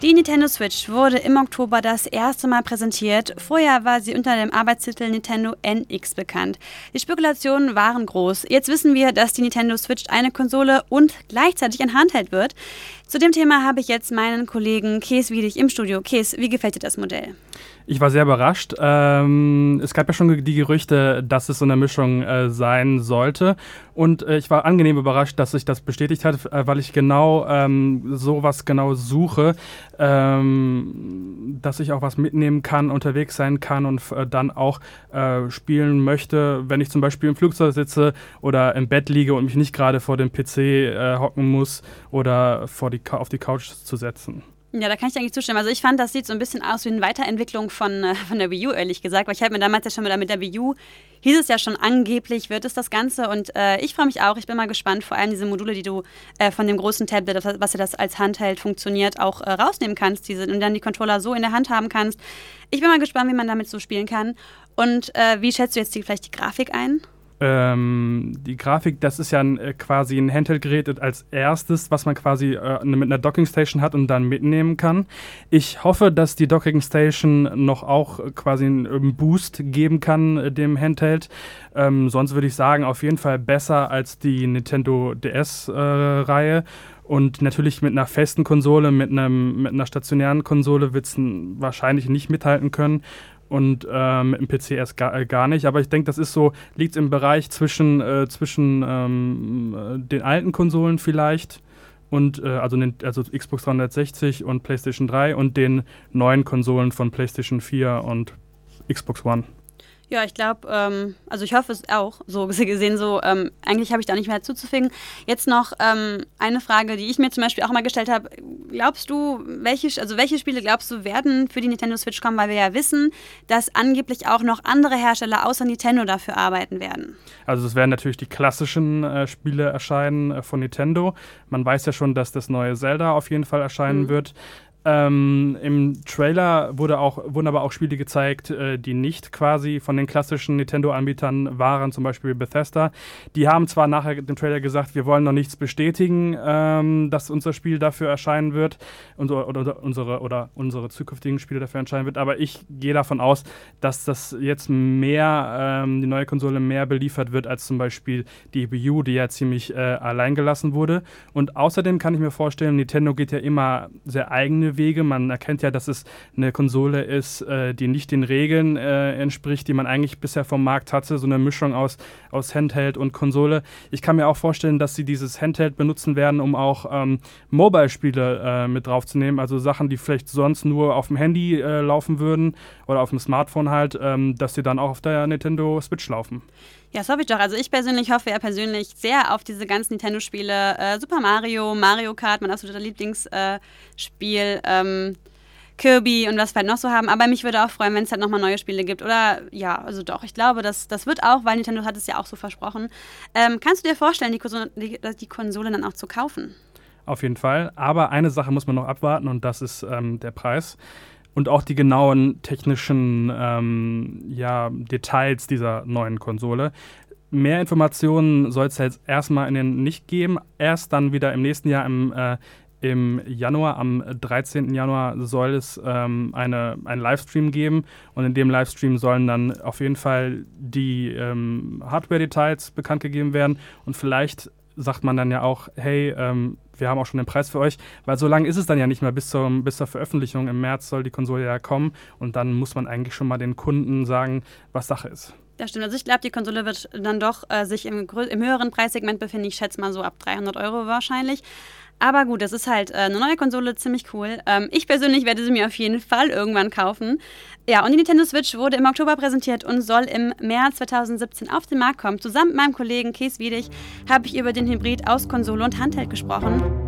Die Nintendo Switch wurde im Oktober das erste Mal präsentiert. Vorher war sie unter dem Arbeitstitel Nintendo NX bekannt. Die Spekulationen waren groß. Jetzt wissen wir, dass die Nintendo Switch eine Konsole und gleichzeitig ein Handheld wird. Zu dem Thema habe ich jetzt meinen Kollegen Kees Wiedich im Studio. Kees, wie gefällt dir das Modell? Ich war sehr überrascht. Es gab ja schon die Gerüchte, dass es so eine Mischung sein sollte. Und ich war angenehm überrascht, dass sich das bestätigt hat, weil ich genau sowas genau suche, dass ich auch was mitnehmen kann, unterwegs sein kann und dann auch spielen möchte, wenn ich zum Beispiel im Flugzeug sitze oder im Bett liege und mich nicht gerade vor dem PC hocken muss oder auf die Couch zu setzen. Ja, da kann ich dir eigentlich zustimmen. Also ich fand, das sieht so ein bisschen aus wie eine Weiterentwicklung von der Wii U, ehrlich gesagt. Weil ich habe mir damals ja schon mit der Wii U, hieß es ja schon angeblich, wird es das Ganze. Und ich freue mich auch. Ich bin mal gespannt, vor allem diese Module, die du von dem großen Tablet, was ja das als Handheld funktioniert, auch rausnehmen kannst. Und dann die Controller so in der Hand haben kannst. Ich bin mal gespannt, wie man damit so spielen kann. Und wie schätzt du jetzt vielleicht die Grafik ein? Die Grafik, das ist ja quasi ein Handheld-Gerät als erstes, was man quasi mit einer Dockingstation hat und dann mitnehmen kann. Ich hoffe, dass die Dockingstation noch auch quasi einen Boost geben kann dem Handheld. Sonst würde ich sagen, auf jeden Fall besser als die Nintendo DS-Reihe. Und natürlich mit einer festen Konsole, mit einer stationären Konsole wird es wahrscheinlich nicht mithalten können. Und mit dem PC erst gar nicht. Aber ich denke, das ist so, liegt im Bereich zwischen den alten Konsolen vielleicht und also Xbox 360 und PlayStation 3 und den neuen Konsolen von PlayStation 4 und Xbox One. Ja, ich glaube, also ich hoffe es auch, so gesehen, eigentlich habe ich da nicht mehr zuzufügen. Jetzt noch eine Frage, die ich mir zum Beispiel auch mal gestellt habe. Glaubst du, welche Spiele glaubst du werden für die Nintendo Switch kommen? Weil wir ja wissen, dass angeblich auch noch andere Hersteller außer Nintendo dafür arbeiten werden. Also es werden natürlich die klassischen Spiele erscheinen von Nintendo. Man weiß ja schon, dass das neue Zelda auf jeden Fall erscheinen wird. Im Trailer wurden aber auch Spiele gezeigt, die nicht quasi von den klassischen Nintendo-Anbietern waren, zum Beispiel Bethesda. Die haben zwar nachher im Trailer gesagt, wir wollen noch nichts bestätigen, dass unser Spiel dafür erscheinen wird oder unsere zukünftigen Spiele dafür erscheinen wird, aber ich gehe davon aus, dass das jetzt mehr, die neue Konsole mehr beliefert wird als zum Beispiel die Wii U, die ja ziemlich allein gelassen wurde. Und außerdem kann ich mir vorstellen, Nintendo geht ja immer sehr eigene Wege. Man erkennt ja, dass es eine Konsole ist, die nicht den Regeln entspricht, die man eigentlich bisher vom Markt hatte. So eine Mischung aus Handheld und Konsole. Ich kann mir auch vorstellen, dass sie dieses Handheld benutzen werden, um auch Mobile-Spiele mit draufzunehmen. Also Sachen, die vielleicht sonst nur auf dem Handy laufen würden oder auf dem Smartphone halt, dass sie dann auch auf der Nintendo Switch laufen. Ja, das hoffe ich doch. Also ich persönlich hoffe ja sehr auf diese ganzen Nintendo-Spiele. Super Mario Kart, mein absoluter Lieblingsspiel, Kirby und was wir halt noch so haben. Aber mich würde auch freuen, wenn es halt nochmal neue Spiele gibt. Oder ja, also doch, ich glaube, das wird auch, weil Nintendo hat es ja auch so versprochen. Kannst du dir vorstellen, die Konsole dann auch zu kaufen? Auf jeden Fall. Aber eine Sache muss man noch abwarten und das ist der Preis. Und auch die genauen technischen Details dieser neuen Konsole. Mehr Informationen soll es jetzt erstmal nicht geben. Erst dann wieder im nächsten Jahr, im Januar, am 13. Januar, soll es einen Livestream geben. Und in dem Livestream sollen dann auf jeden Fall die Hardware-Details bekannt gegeben werden. Und vielleicht sagt man dann ja auch, hey, wir haben auch schon den Preis für euch, weil so lange ist es dann ja nicht mehr bis zur Veröffentlichung. Im März soll die Konsole ja kommen und dann muss man eigentlich schon mal den Kunden sagen, was Sache ist. Das stimmt. Also ich glaube, die Konsole wird dann doch sich im höheren Preissegment befinden. Ich schätze mal so ab 300 € wahrscheinlich. Aber gut, das ist halt eine neue Konsole, ziemlich cool. Ich persönlich werde sie mir auf jeden Fall irgendwann kaufen. Ja, und die Nintendo Switch wurde im Oktober präsentiert und soll im März 2017 auf den Markt kommen. Zusammen mit meinem Kollegen Kees Wiedich habe ich über den Hybrid aus Konsole und Handheld gesprochen.